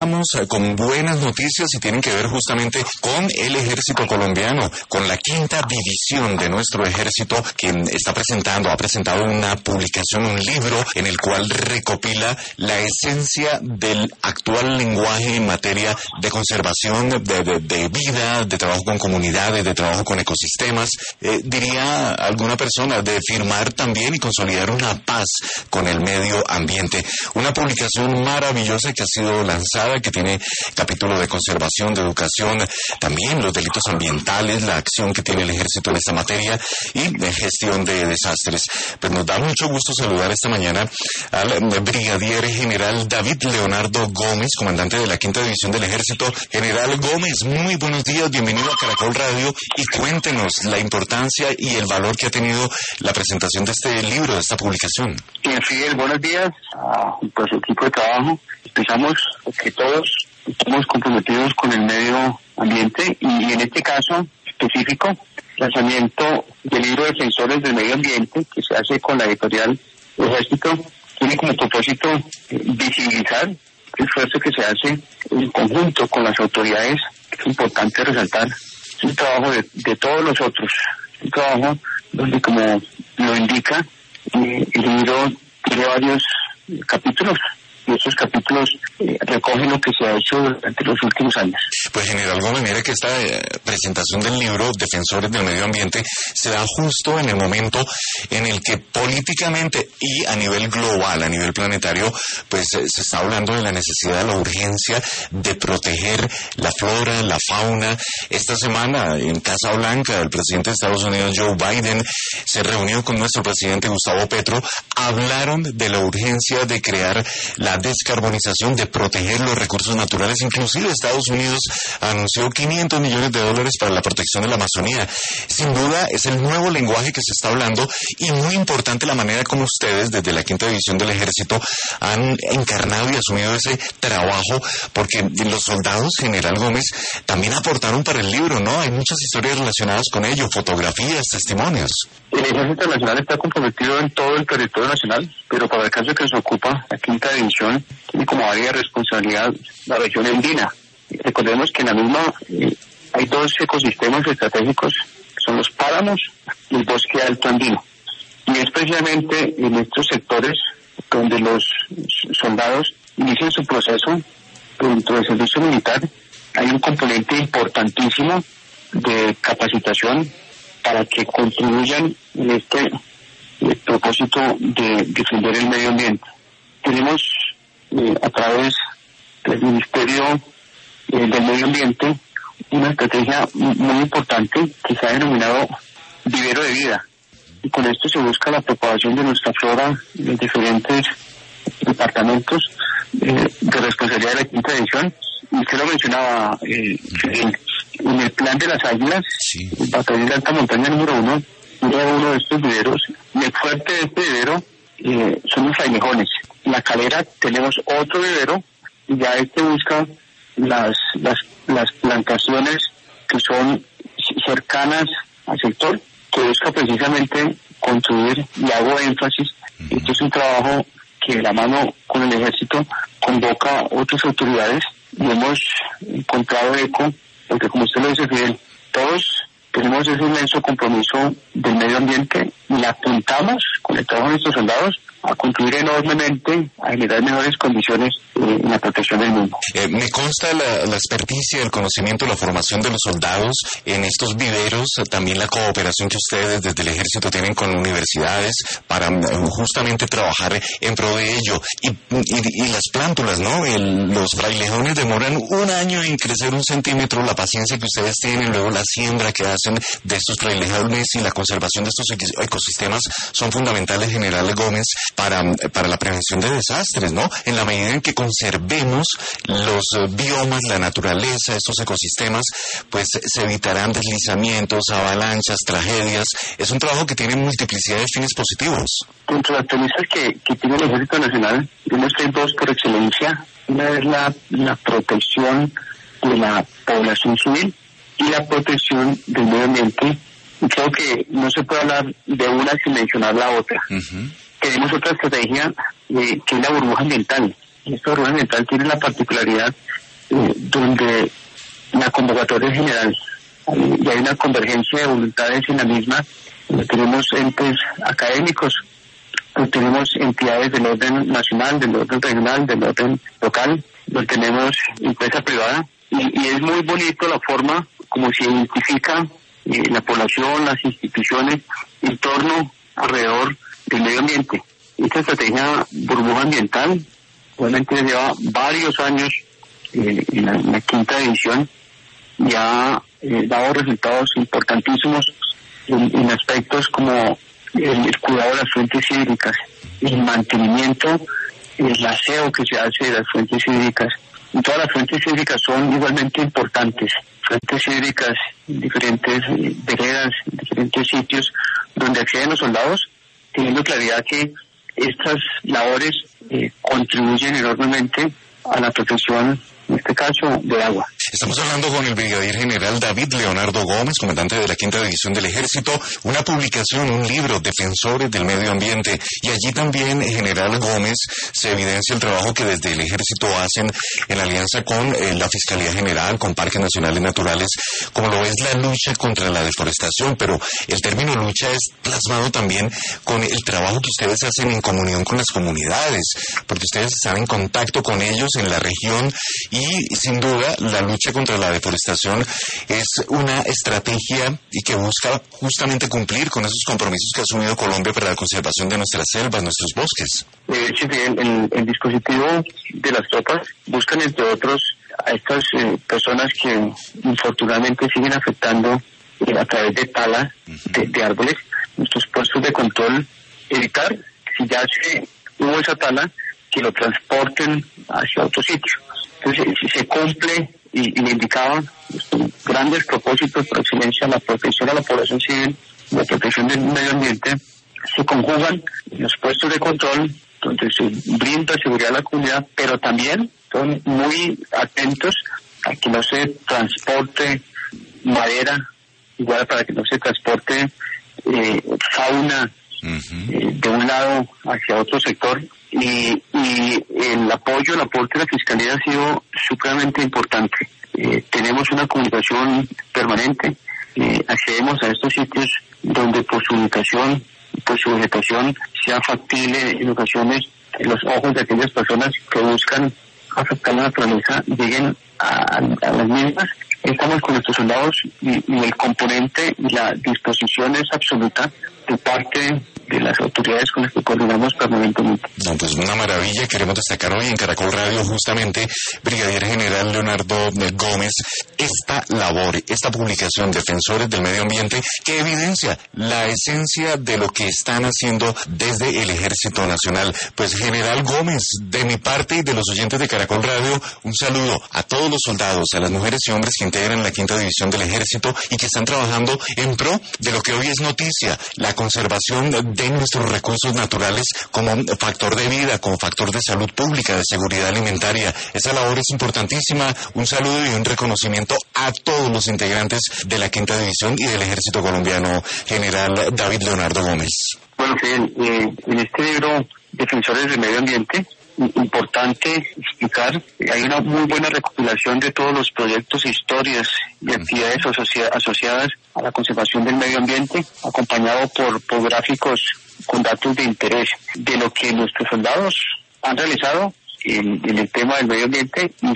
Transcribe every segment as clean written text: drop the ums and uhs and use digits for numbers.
Comenzamos con buenas noticias y tienen que ver justamente con el ejército colombiano, con la 5ª división de nuestro ejército, que ha presentado una publicación, un libro en el cual recopila la esencia del actual lenguaje en materia de conservación de vida, de trabajo con comunidades, de trabajo con ecosistemas, diría alguna persona, de firmar también y consolidar una paz con el medio ambiente. Una publicación maravillosa que ha sido lanzada, que tiene capítulo de conservación, de educación, también los delitos ambientales, la acción que tiene el ejército en esta materia y de gestión de desastres. Pues nos da mucho gusto saludar esta mañana al brigadier general David Leonardo Gómez, comandante de la 5ª división del ejército. General Gómez, muy buenos días, bienvenido a Caracol Radio y cuéntenos la importancia y el valor que ha tenido la presentación de este libro, de esta publicación. Bien, Fidel, buenos días a su equipo de trabajo. Pensamos que todos estamos comprometidos con el medio ambiente y en este caso específico, lanzamiento del libro Defensores del Medio Ambiente, que se hace con la editorial Ejército, tiene como propósito visibilizar el esfuerzo que se hace en conjunto con las autoridades. Es importante resaltar, es un trabajo de todos nosotros, un trabajo donde, como lo indica, el libro tiene varios capítulos y estos capítulos recogen lo que se ha hecho durante los últimos años. Pues general Gómez, mira que esta presentación del libro Defensores del Medio Ambiente se da justo en el momento en el que políticamente y a nivel global, a nivel planetario, pues se está hablando de la necesidad, la urgencia de proteger la flora, la fauna. Esta semana en Casa Blanca el presidente de Estados Unidos, Joe Biden, se reunió con nuestro presidente Gustavo Petro. Hablaron de la urgencia de crear la descarbonización, de proteger los recursos naturales. Inclusive Estados Unidos anunció $500 millones para la protección de la Amazonía. Sin duda es el nuevo lenguaje que se está hablando y muy importante la manera como ustedes desde la 5ª división del ejército han encarnado y asumido ese trabajo, porque los soldados, general Gómez, también aportaron para el libro, ¿no? Hay muchas historias relacionadas con ello, fotografías, testimonios. El Ejército Nacional está comprometido en todo el territorio nacional, pero para el caso que nos ocupa, la 5ª división tiene como área de responsabilidad la región andina. Recordemos que en la misma hay 2 ecosistemas estratégicos, que son los páramos y el bosque alto andino. Y es precisamente en estos sectores donde los soldados inician su proceso dentro del servicio militar. Hay un componente importantísimo de capacitación para que contribuyan en este propósito de defender el medio ambiente. Tenemos a través del Ministerio del Medio Ambiente una estrategia muy importante que se ha denominado Vivero de Vida, y con esto se busca la propagación de nuestra flora en los diferentes departamentos de responsabilidad de la 5ª división. Y usted lo mencionaba, en el plan de las águilas, sí. El batallón de alta montaña número 1 era uno de estos viveros, y el fuerte de este vivero son los frailejones. En La Calera tenemos otro vivero, y ya busca las plantaciones que son cercanas al sector, que busca precisamente construir, y hago énfasis, esto es un trabajo que de la mano con el ejército convoca a otras autoridades, y hemos encontrado eco, porque como usted lo dice, Fidel, todos tenemos ese inmenso compromiso del medio ambiente y apuntamos con el trabajo de nuestros soldados a contribuir enormemente a generar mejores condiciones en la protección del mundo. Me consta la experticia, el conocimiento, la formación de los soldados en estos viveros, también la cooperación que ustedes desde el ejército tienen con universidades para justamente trabajar en pro de ello. Y las plántulas, ¿no? Los frailejones demoran 1 año en crecer 1 centímetro, la paciencia que ustedes tienen, luego la siembra que hacen de estos frailejones y la conservación de estos ecosistemas son fundamentales, general Gómez, para la prevención de desastres, ¿no? En la medida en que conservemos los biomas, la naturaleza, estos ecosistemas, pues se evitarán deslizamientos, avalanchas, tragedias. Es un trabajo que tiene multiplicidad de fines positivos. Entre las premisas que tiene el Ejército Nacional, tenemos que hay 2 por excelencia. Una es la protección de la población civil y la protección del medio ambiente. Y creo que no se puede hablar de una sin mencionar la otra. Uh-huh. Tenemos otra estrategia que es la burbuja ambiental. Y esta burbuja ambiental tiene la particularidad donde la convocatoria es general y hay una convergencia de voluntades en la misma. Tenemos entes académicos, tenemos entidades del orden nacional, del orden regional, del orden local, tenemos empresa privada y es muy bonito la forma como se identifica la población, las instituciones en torno alrededor del medio ambiente. Esta estrategia burbuja ambiental obviamente lleva varios años en la quinta edición y ha dado resultados importantísimos en aspectos como el cuidado de las fuentes hídricas, el mantenimiento, el aseo que se hace de las fuentes hídricas. Y todas las fuentes hídricas son igualmente importantes. Fuentes hídricas en diferentes veredas, en diferentes sitios donde acceden los soldados, teniendo claridad que estas labores contribuyen enormemente a la protección, en este caso, de agua. Estamos hablando con el brigadier general David Leonardo Gómez, comandante de la Quinta División del Ejército, una publicación, un libro, Defensores del Medio Ambiente, y allí también, general Gómez, se evidencia el trabajo que desde el Ejército hacen en alianza con la Fiscalía General, con Parques Nacionales Naturales, como lo es la lucha contra la deforestación, pero el término lucha es plasmado también con el trabajo que ustedes hacen en comunión con las comunidades, porque ustedes están en contacto con ellos en la región y, sin duda, la lucha contra la deforestación es una estrategia y que busca justamente cumplir con esos compromisos que ha asumido Colombia para la conservación de nuestras selvas, nuestros bosques. Sí, el dispositivo de las tropas buscan, entre otros, a estas personas que infortunadamente siguen afectando a través de tala de árboles, nuestros puestos de control, evitar, si ya hubo esa tala, que lo transporten hacia otro sitio. Entonces, si se cumple y le indicaba grandes propósitos por excelencia, la protección a la población civil, la protección del medio ambiente, se conjugan en los puestos de control donde se brinda seguridad a la comunidad, pero también son muy atentos a que no se transporte madera, igual para que no se transporte fauna de un lado hacia otro sector. Y el apoyo, el aporte de la Fiscalía ha sido supremamente importante. Tenemos una comunicación permanente, accedemos a estos sitios donde por su ubicación, por su vegetación, sea factible en ocasiones los ojos de aquellas personas que buscan afectar la naturaleza lleguen a las mismas. Estamos con nuestros soldados y el componente y la disposición es absoluta de parte de las autoridades con las que coordinamos permanentemente. No, pues una maravilla. Queremos destacar hoy en Caracol Radio justamente, brigadier general Leonardo Gómez, esta labor, esta publicación, Defensores del Medio Ambiente, que evidencia la esencia de lo que están haciendo desde el Ejército Nacional. Pues general Gómez, de mi parte y de los oyentes de Caracol Radio, un saludo a todos los soldados, a las mujeres y hombres que integran la Quinta División del Ejército y que están trabajando en pro de lo que hoy es noticia, la conservación de nuestros recursos naturales como factor de vida, como factor de salud pública, de seguridad alimentaria. Esa labor es importantísima. Un saludo y un reconocimiento a todos los integrantes de la Quinta División y del Ejército Colombiano, general David Leonardo Gómez. Bueno, sí, en este libro, Defensores del Medio Ambiente, importante explicar, hay una muy buena recopilación de todos los proyectos, historias y actividades asociadas a la conservación del medio ambiente, acompañado por gráficos con datos de interés de lo que nuestros soldados han realizado en el tema del medio ambiente y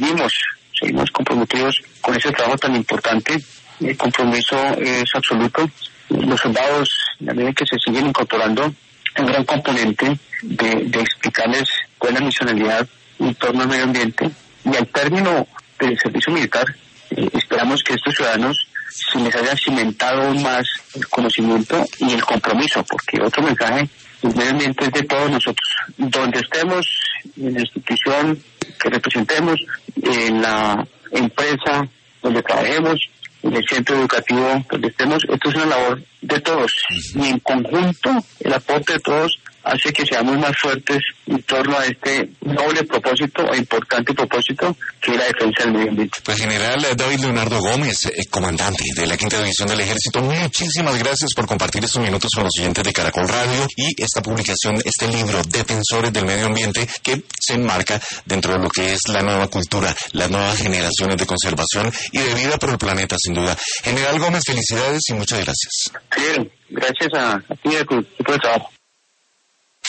seguimos comprometidos con ese trabajo tan importante. El compromiso es absoluto. Los soldados, en la medida que se siguen incorporando, un gran componente de explicarles cuál es la misionalidad en torno al medio ambiente. Y al término del servicio militar, esperamos que estos ciudadanos se les haya cimentado aún más el conocimiento y el compromiso, porque otro mensaje, el medio ambiente es de todos nosotros. Donde estemos, en la institución que representemos, en la empresa donde trabajemos, en el centro educativo donde estemos, esto es una labor de todos. Y en conjunto, el aporte de todos hace que seamos más fuertes en torno a este noble propósito o importante propósito que es la defensa del medio ambiente. Pues General David Leonardo Gómez, comandante de la Quinta División del Ejército, muchísimas gracias por compartir estos minutos con los oyentes de Caracol Radio y esta publicación, este libro, Defensores del Medio Ambiente, que se enmarca dentro de lo que es la nueva cultura, las nuevas generaciones de conservación y de vida por el planeta, sin duda. General Gómez, felicidades y muchas gracias. Bien, gracias a ti y a tu equipo de trabajo.